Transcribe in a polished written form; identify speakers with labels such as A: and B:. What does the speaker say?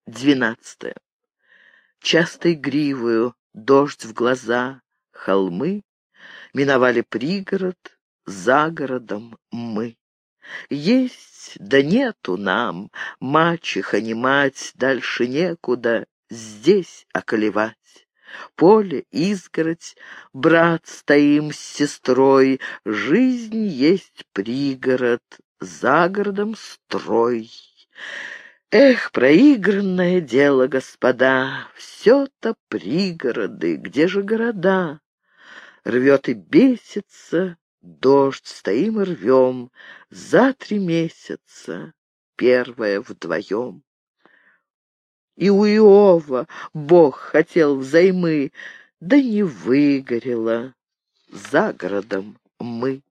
A: 12. Частой гривою, дождь в глаза, холмы, миновали пригород, за городом мы. Есть, да нету нам, мачеха не мать, дальше некуда, здесь околевать. Поле, изгородь, брат стоим с сестрой, жизнь есть пригород, за городом строй. Эх, проигранное дело, господа, все-то пригороды, где же города? Рвет и бесится дождь, стоим и рвем, за 3 месяца, первое вдвоем. И у Иова Бог хотел взаймы, да не выгорело, за городом мы.